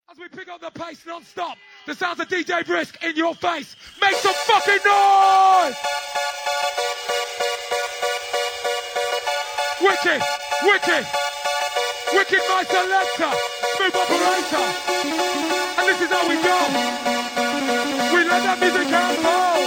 As we pick up the pace non-stop, the sounds of DJ Brisk in your face. Make some fucking noise! Wicked, wicked, wicked my selector, smooth operator. And this is how we go. We let that music unfold.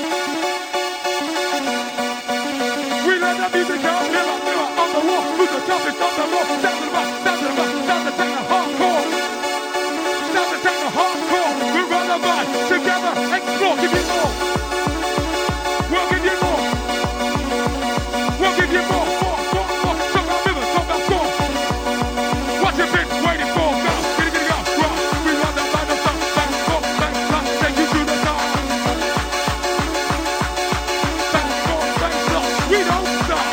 We let that music out, mirror, mirror, on the wall. Who's the toughest on the wall? Sound of the bass, sound of the bass, sound of the techno hardcore. Sound the techno hardcore. We run the vibe together, explore, give you more. We'll give you more. We'll give you more. Talk about rhythm, talk about score. What you been waiting for? Go, get it, go. Rock. We run the vibe, the sun, back and forth, take you to the top. Back and forth, we don't stop.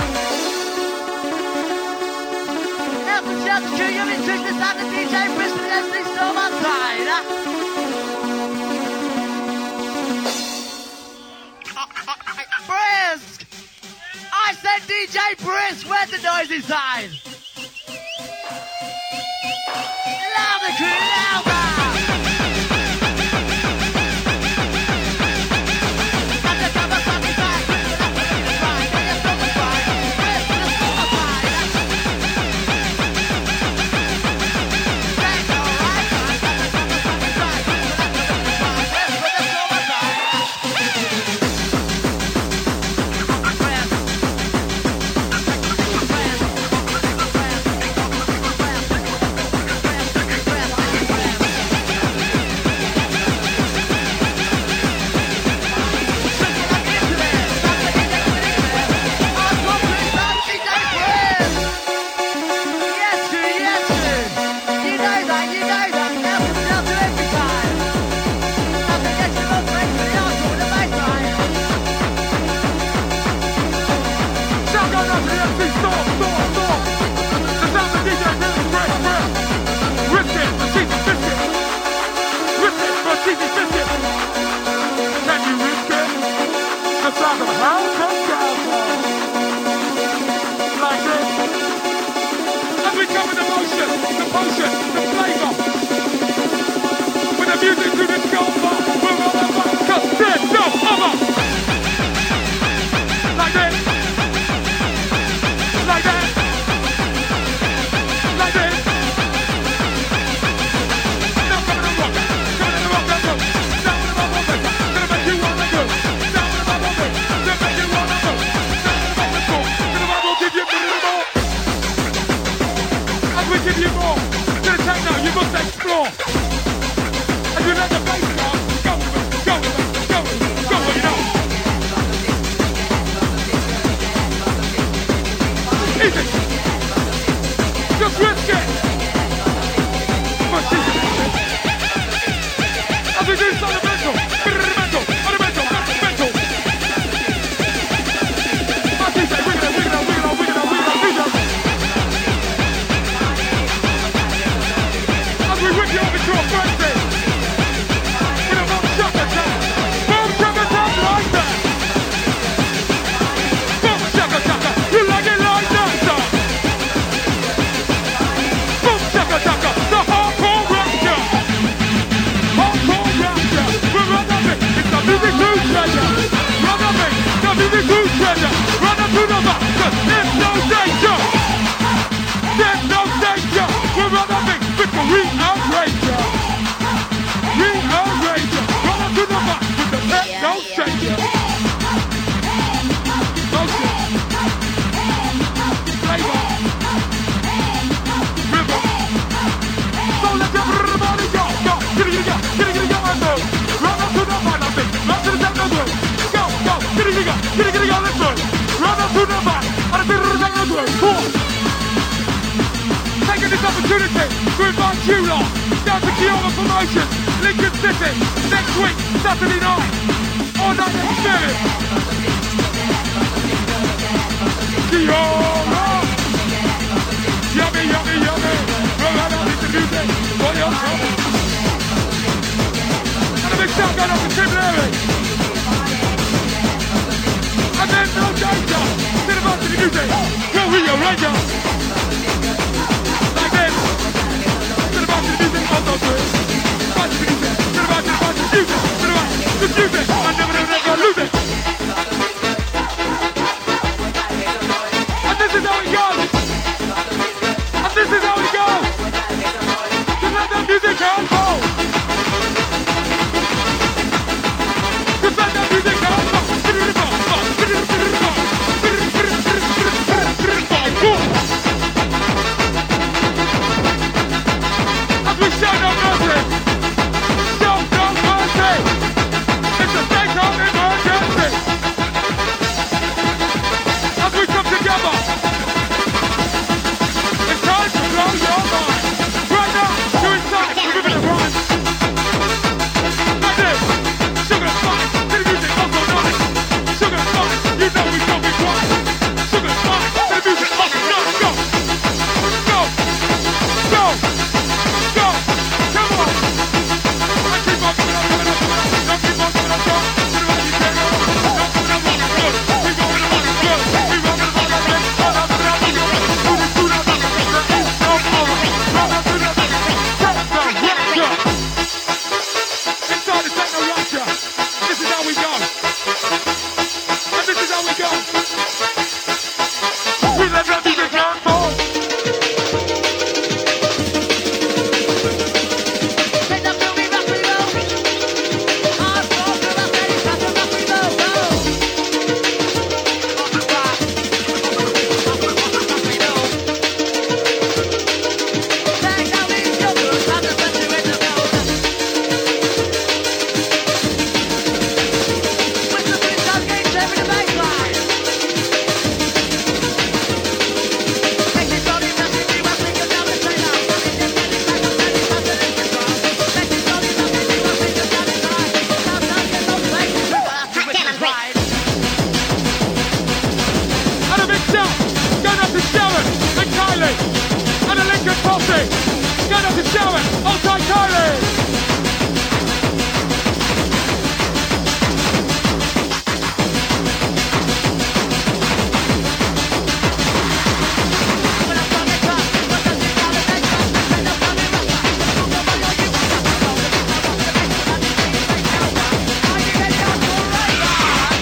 Help us shout the true unit, twist the sound of DJ Brisk and Leslie Storm outside. Brisk! I said DJ Brisk, where's the noise inside? Louder, crew, louder! Taking this opportunity to invite you lot down to Kioma Promotions, Lincoln City, next week, Saturday night, all night experience. Kioma! Yummy, yummy, yummy. We're right out into music for your trouble. And a big shout going up to Tim Leary. And then no danger. Sit about to the music. Go Rio Rangers. Like this. Sit about to the music. Show no mercy. Show no mercy. It's a state of emergency. As we come together, it's time to blow your mind. Right now, you're inside, we're moving the rhyme. Like this. Sugar spike, to the music, also nice. Sugar spike, you know we don't be quiet. Sugar spike, to the music, also nice. Go. Go. Go. Go. Come on. I keep on coming up, coming up, coming up. Don't keep on coming up, go. To the right, you can't go. Don't coming up, walking good. We rolling the walking good. We rolling the walking good. All up and down, we go. Do the walking good. No more. Roll up to the walking good. Take the rock, go. Inside the techno rapture. This is how we go. And this is how we go. We let that music unfold. Take the filmy rock we roll. Hardcore to the steady stuff of rock we roll. Go. Rock and rock. Rock we roll. Take the lead, go good. Time to set you in the zone. With the big sound game, sharing the baseline. Take this all you must be wrestling you down the train now. Running this steady back up, steady fast and it's control. Take this all you must be wrestling you down the train. Sometimes get no place, we will have to witness ride. And a big shout. Going up to Sharon and Kylie. And a Lincoln Posse. Going up to Sharon. Outside Kylie. When I'm from the top, what does it all affect us? Straight up on the rock. Don't know why you want to roll. The beat I rock, the bass that I need to play counter. Are you ready to go right now?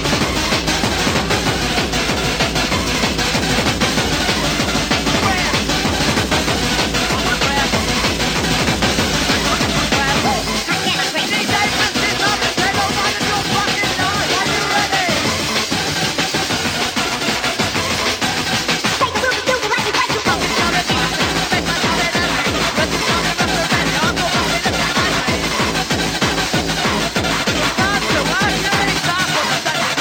DJ Prince's on the table, why don't you fucking know? Are you ready? Fucking shout it out, make my shout it at me. Let's just shout it up the ready, I'll go up in the sky my way. Time to work, you ain't time for the second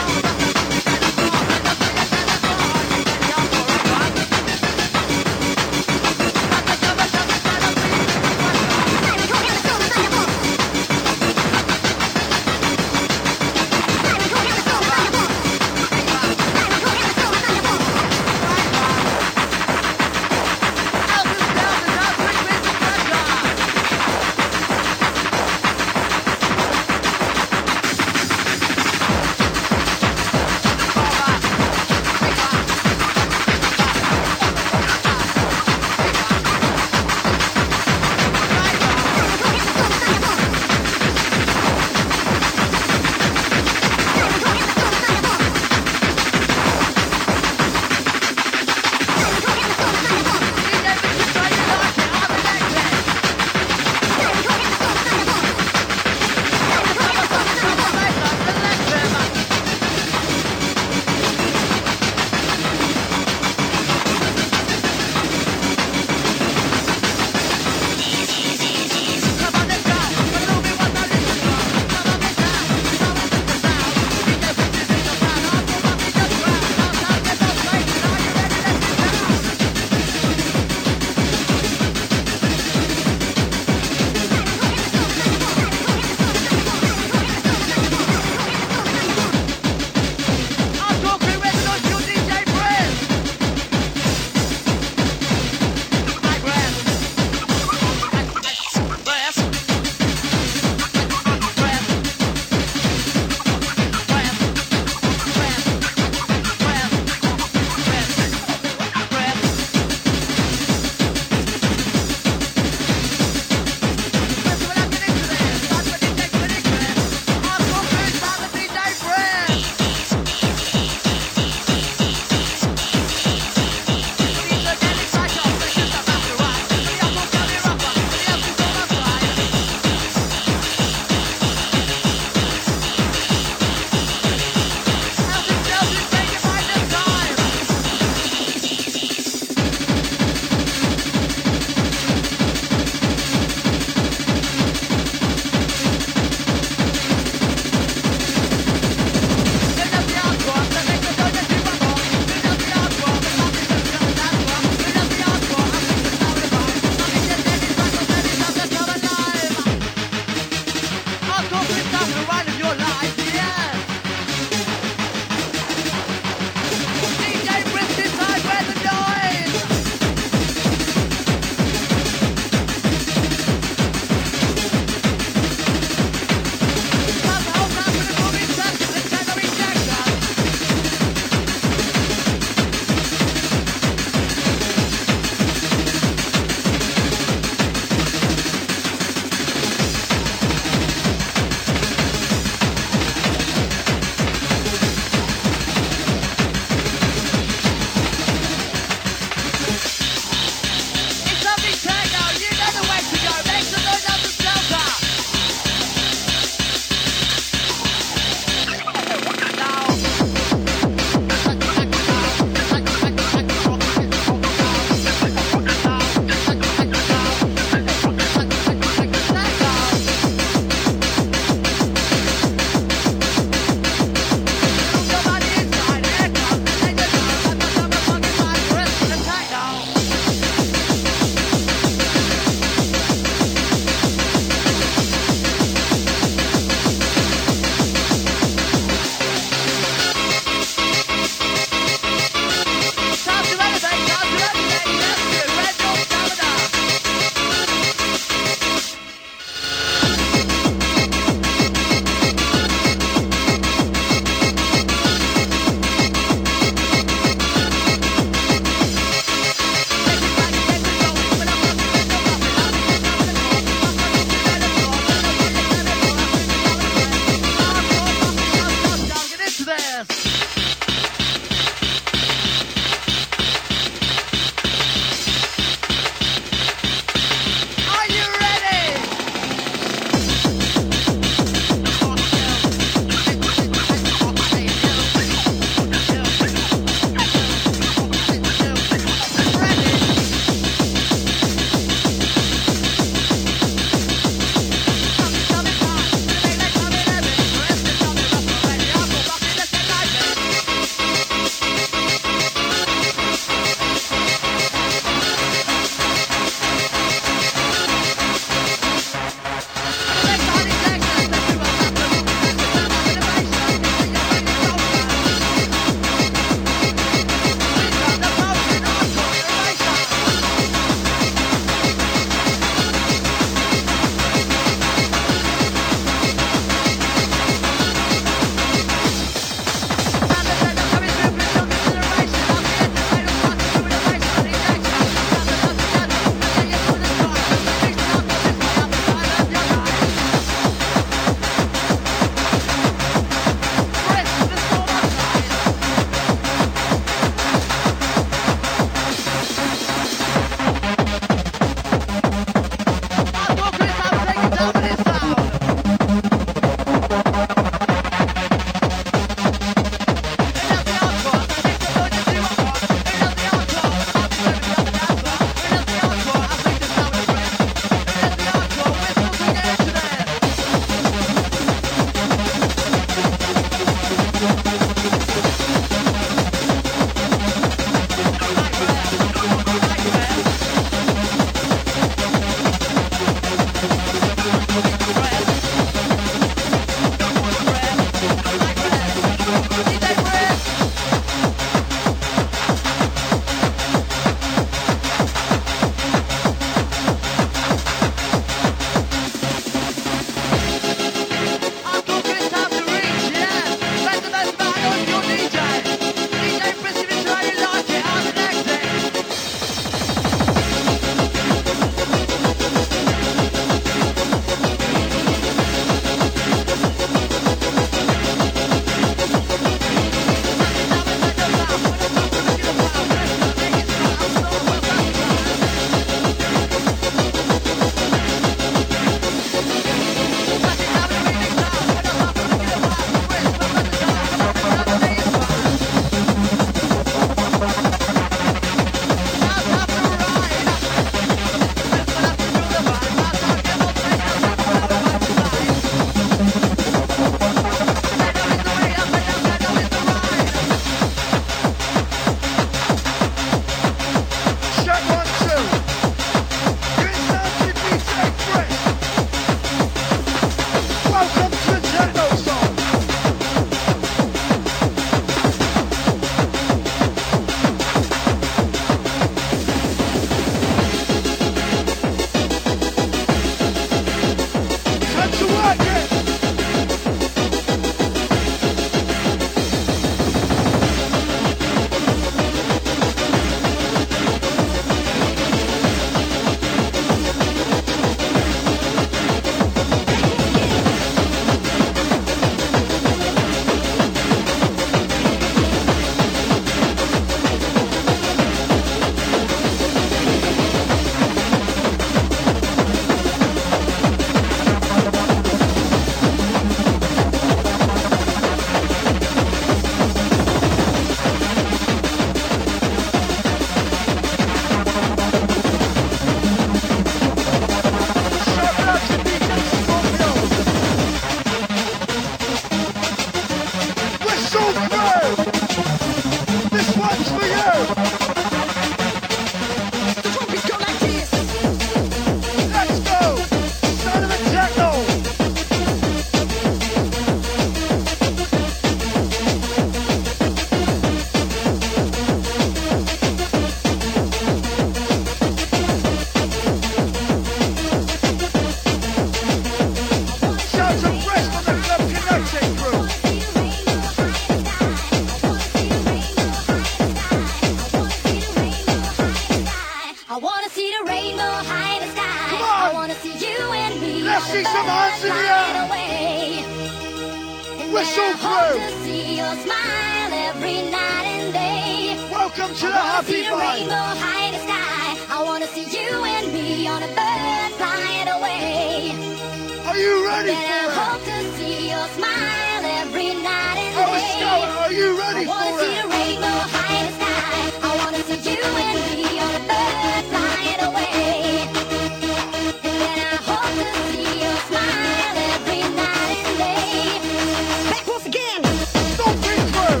Whistle And I hope crew. to see your smile every night and day. Welcome to the I wanna happy see the vibe. rainbow high in the sky. I wanna see you and me on a bird flying away. Are you ready And I for it? hope to see your smile every night and Oh, day. Scout, are you I ready wanna for see it? the rainbow high in the sky. I wanna see you and me on a bird flying away. And then I hope to see your smile every night and day. Back once again. Stomping crew.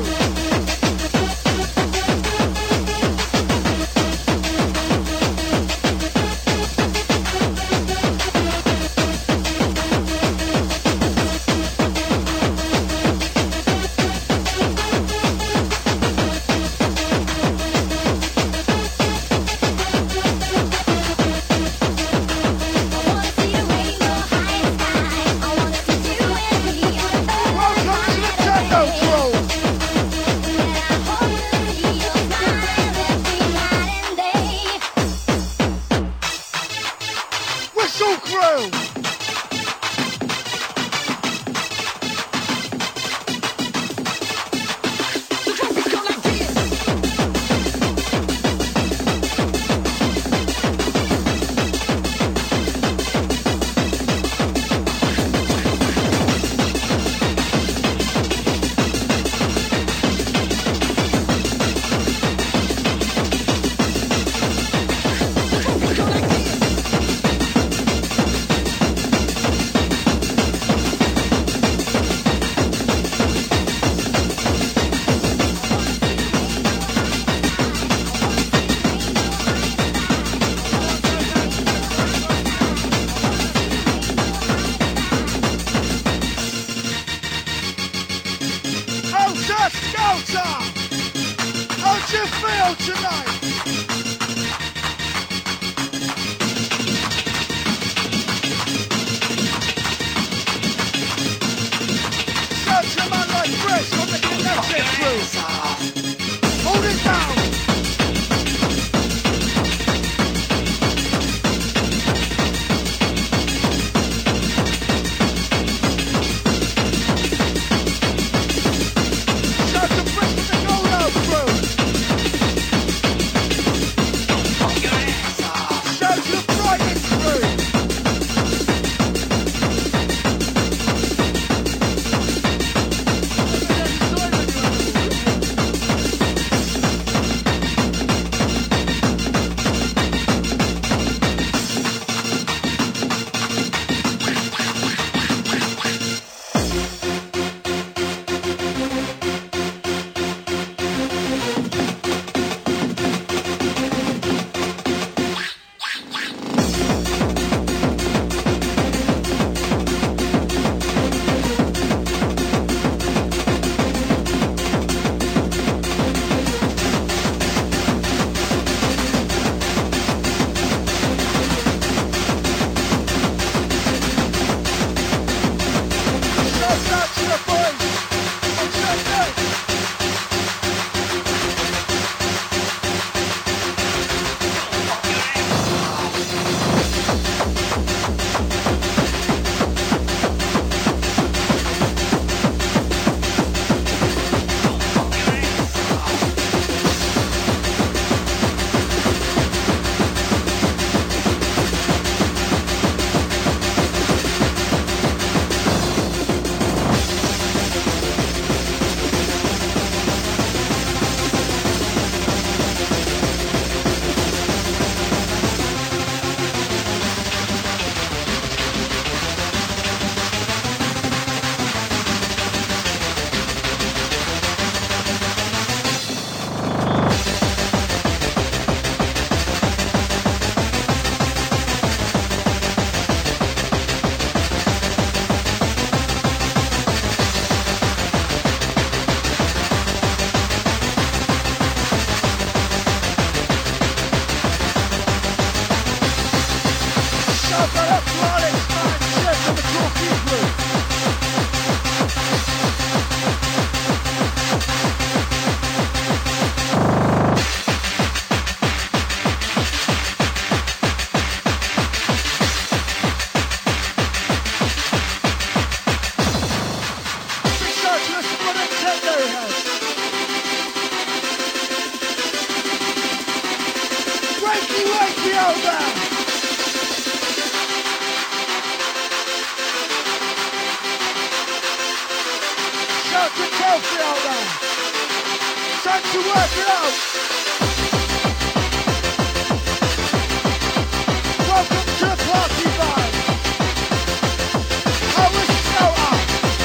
I wanna see the rainbow high in the sky. I wanna see you and me on a bird Welcome to the flying techno away. crew. And I hope to see your smile every night and day. Whistle crew. The trumpets go like this. The trumpets go like this. Outer Scouter. How do you feel tonight? Search a man like Chris from the Kinetic crew. Hold it down. Search a Chris from the Gold Out crew. Search the Frightened crew. techno house. Wakey, wakey, old man. Shout to Chelsea, old man. Time to work it out. Welcome to the party vibe. I wish so up.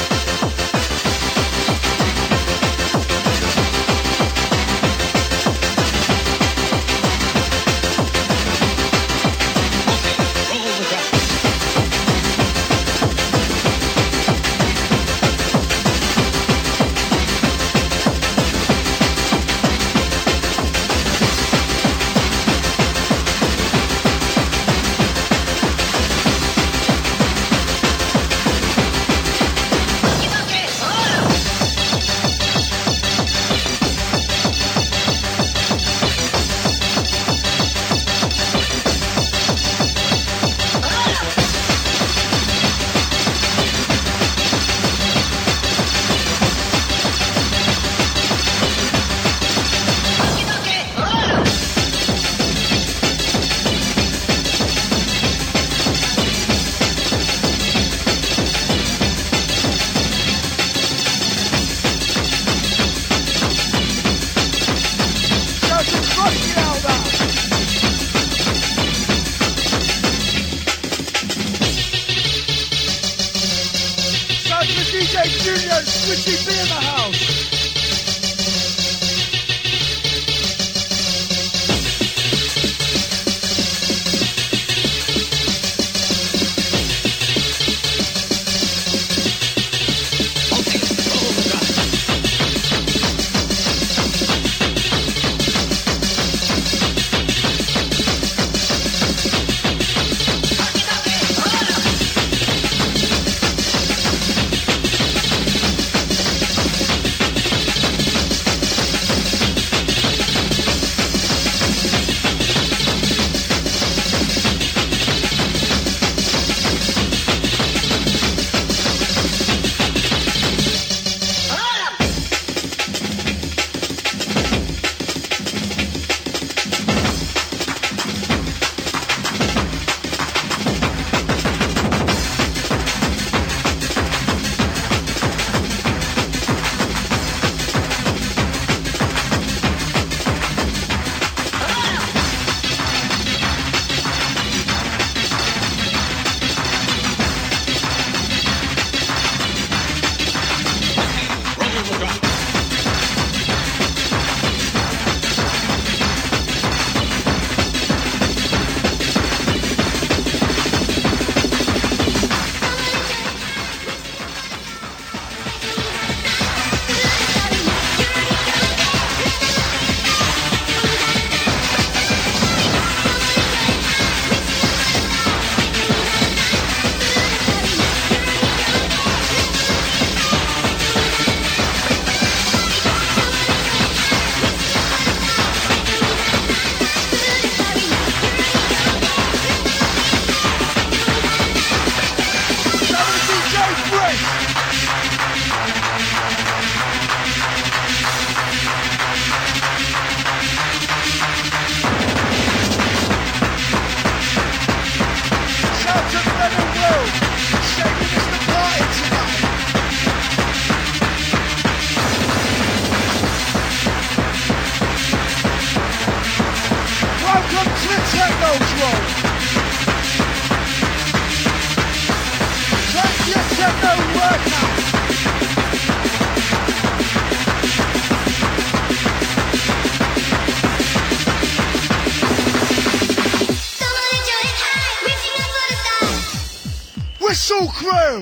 Whistle crew!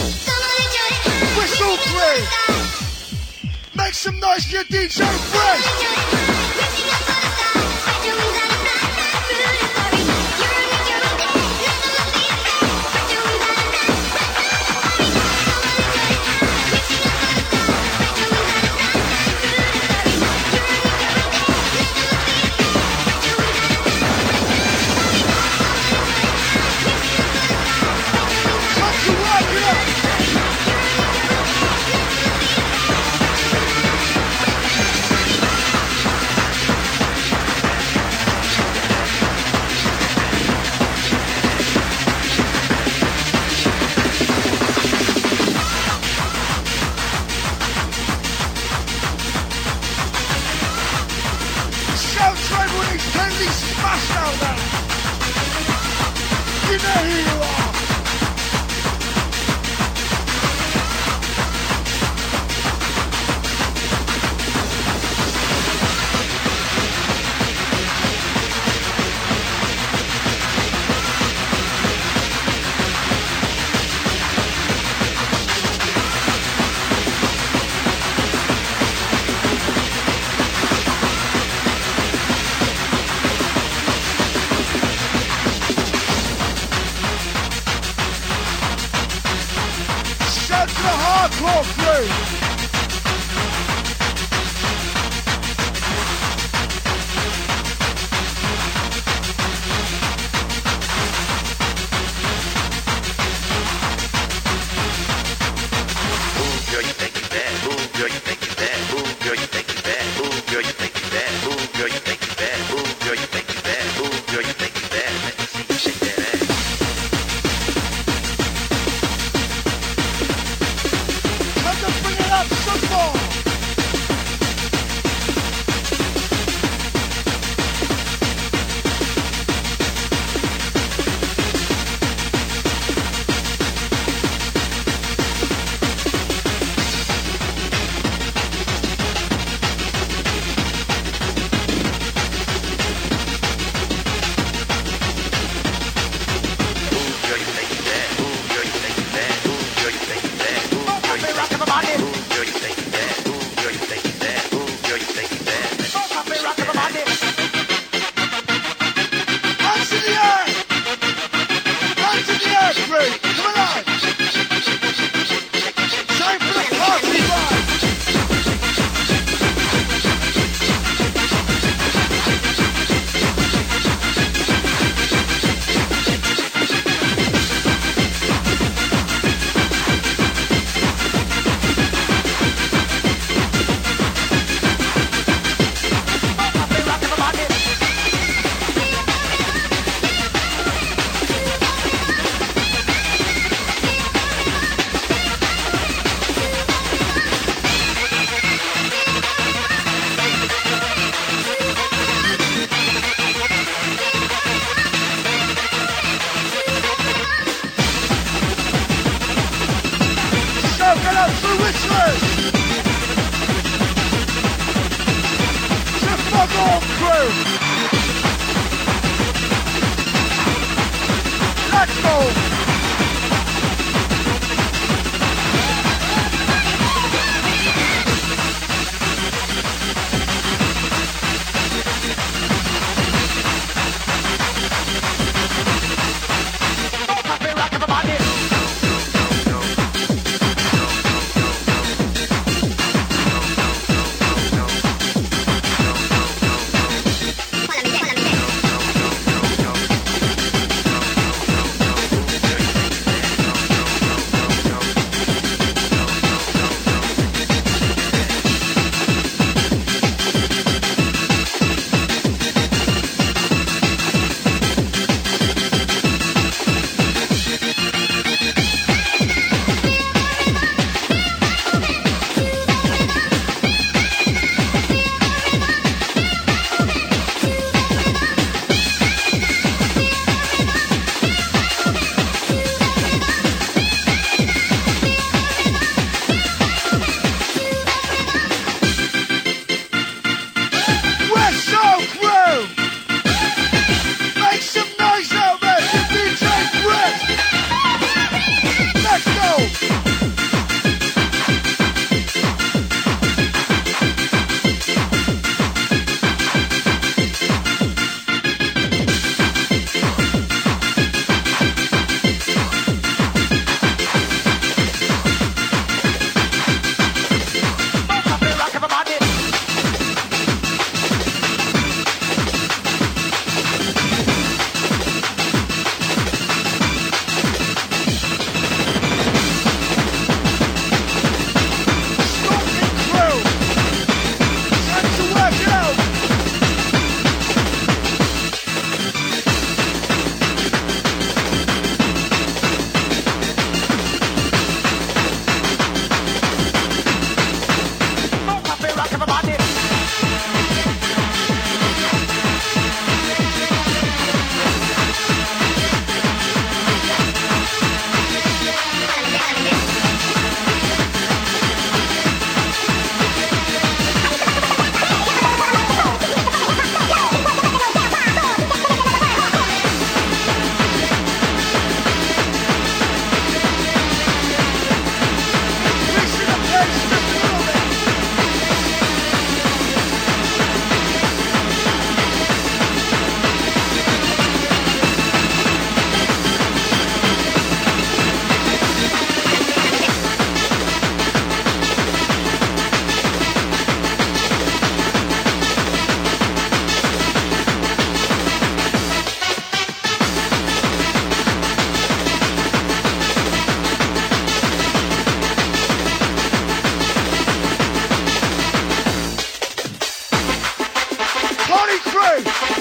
Whistle crew! Make some noise for your DJ friends! in there, here you are. Shout to the hardcore crew. Time to bring it up some more. Hands in the air! Hands in the air, crew! Come alive! Time for the party vibe! Shout it out to Whistler! To Foghorn crew! Let's go!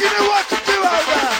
You know what to do out there.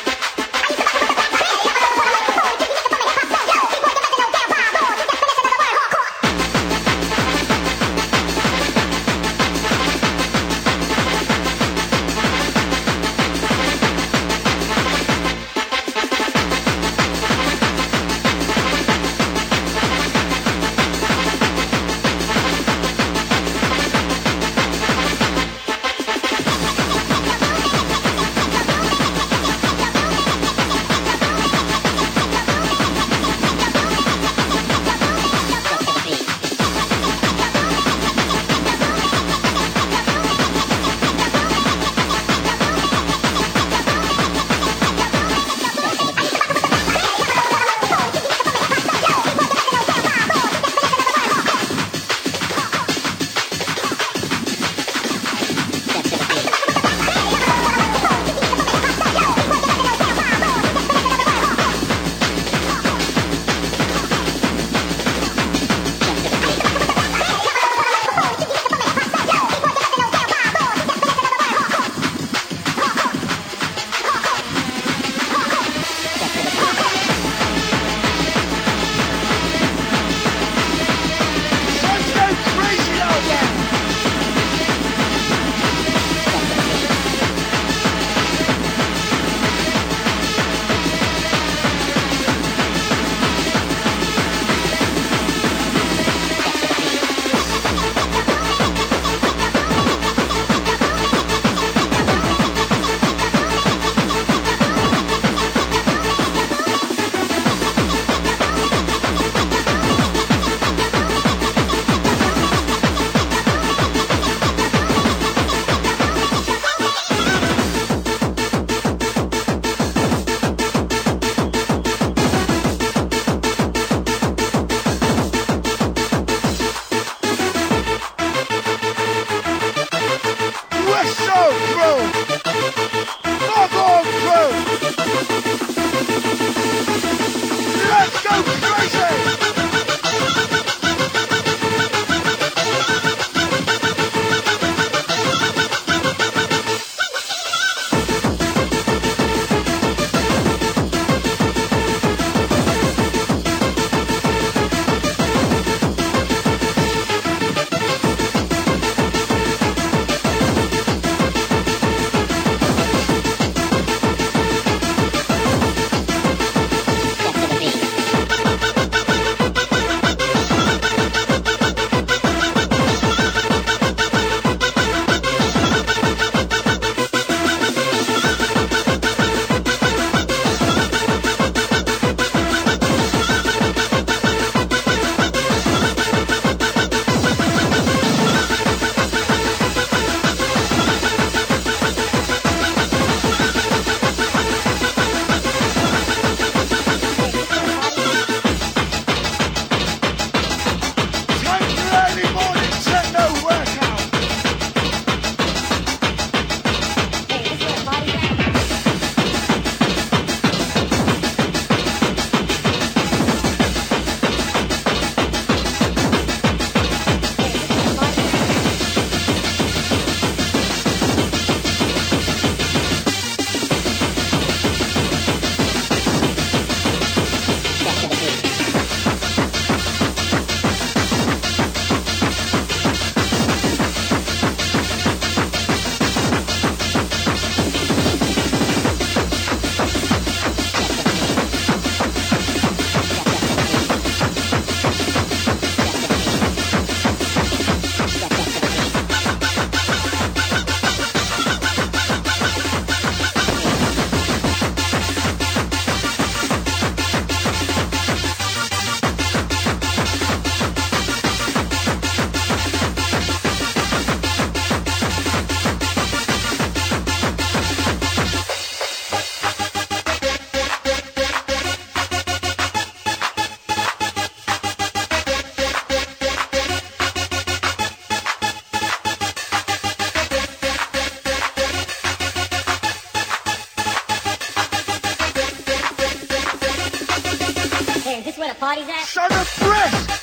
party's at? Son of breast!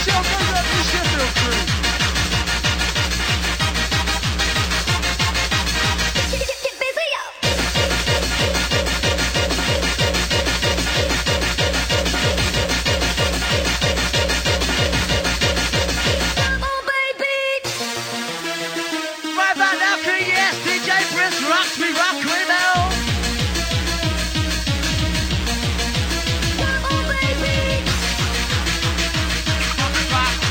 Michelle goes up to Sheffield crew. Right back now, crew, yes, DJ Prince rocks me, rock with now. Come on, baby.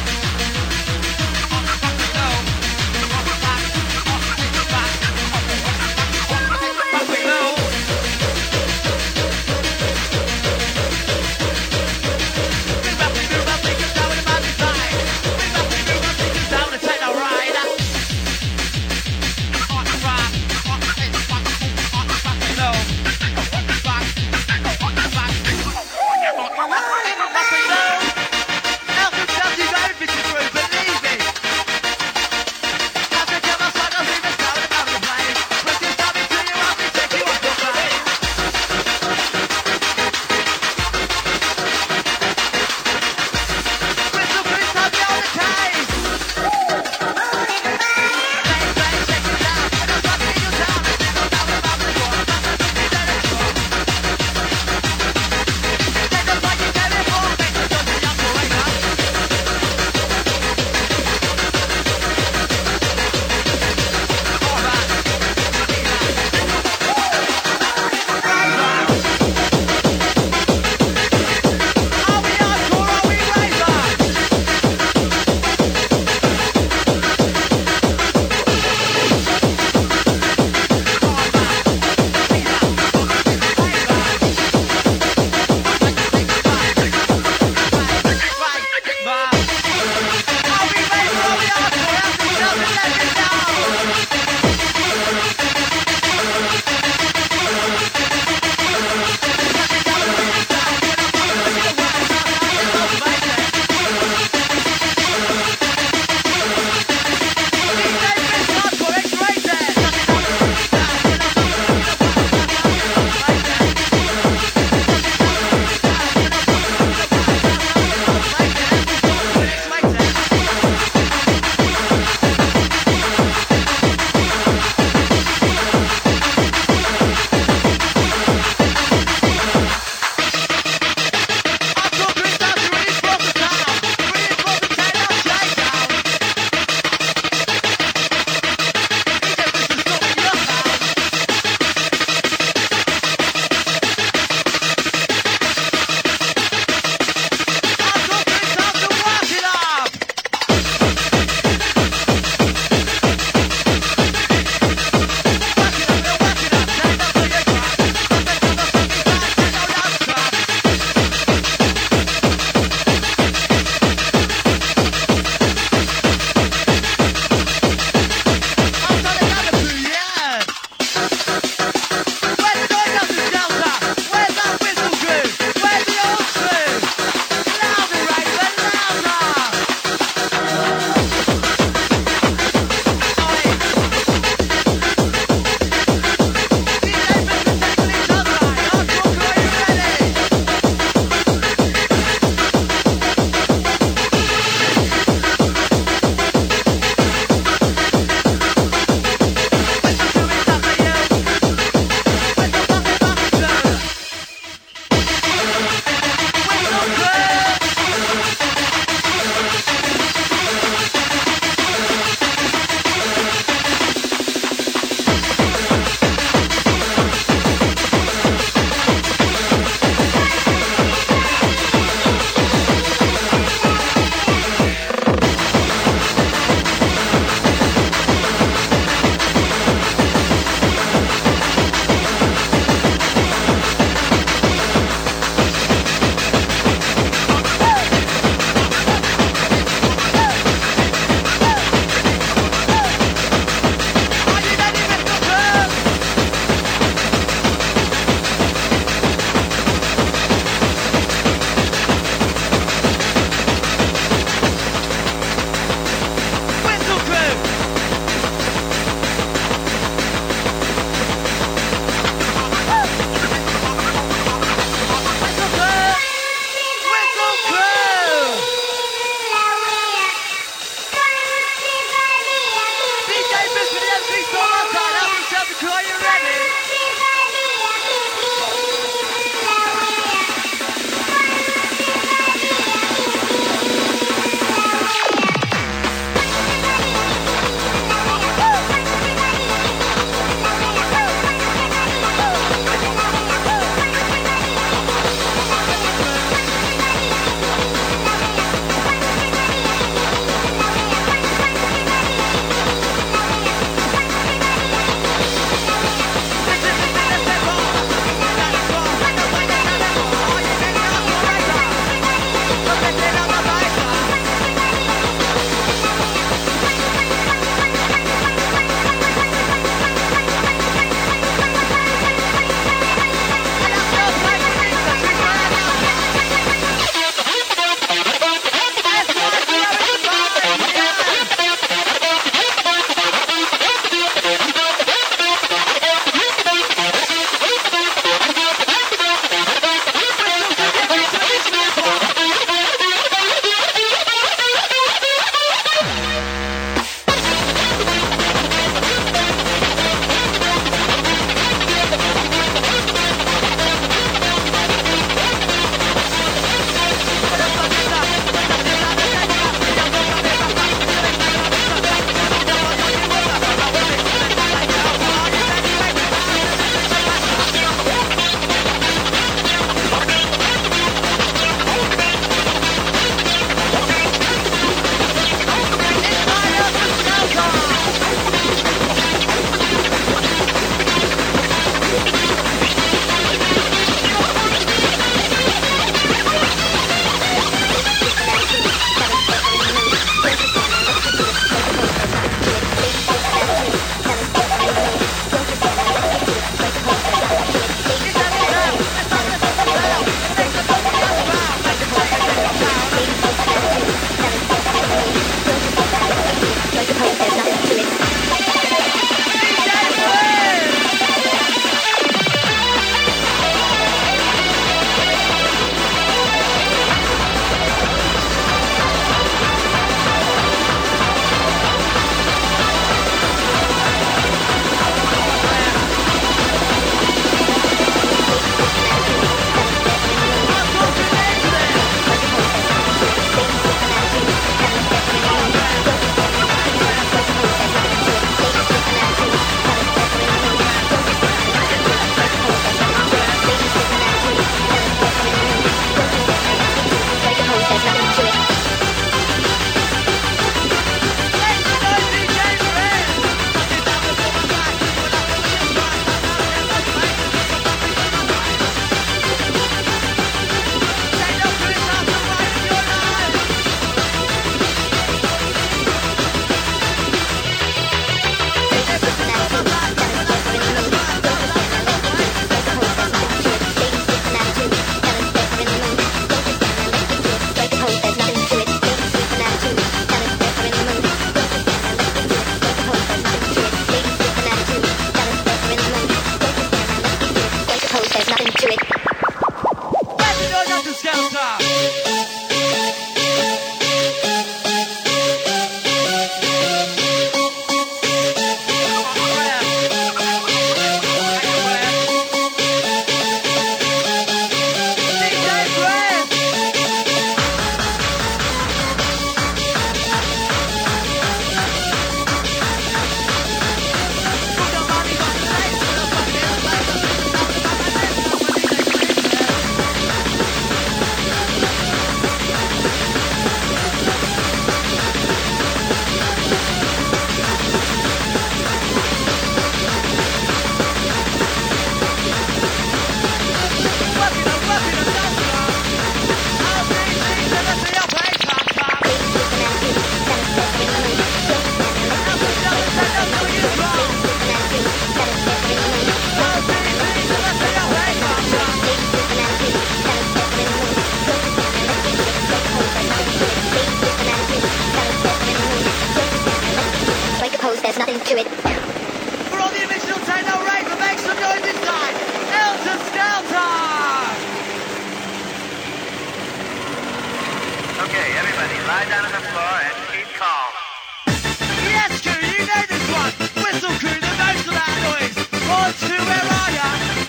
Okay, everybody, lie down on the floor and keep calm. Yes, crew, you know this one. Whistle crew, the most of that noise. 1, 2, where are ya?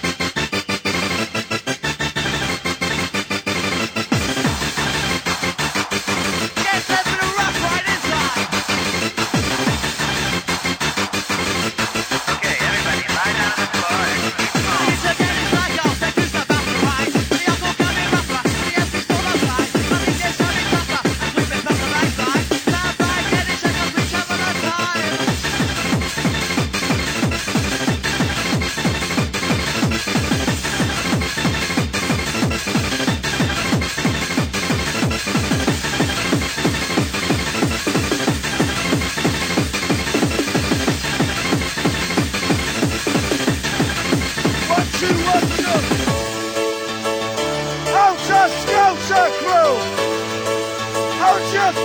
Get set for the rough ride inside. Okay, everybody, lie down on the floor and keep calm. It's again, it's like I'll say, who's about to rise? The apple coming rougher, the empty's full of lies. Money gets coming tougher, as we been from the right side. Sound like getting shake up, we travel on time. One, two, one, two. Outer Scouser crew. How's your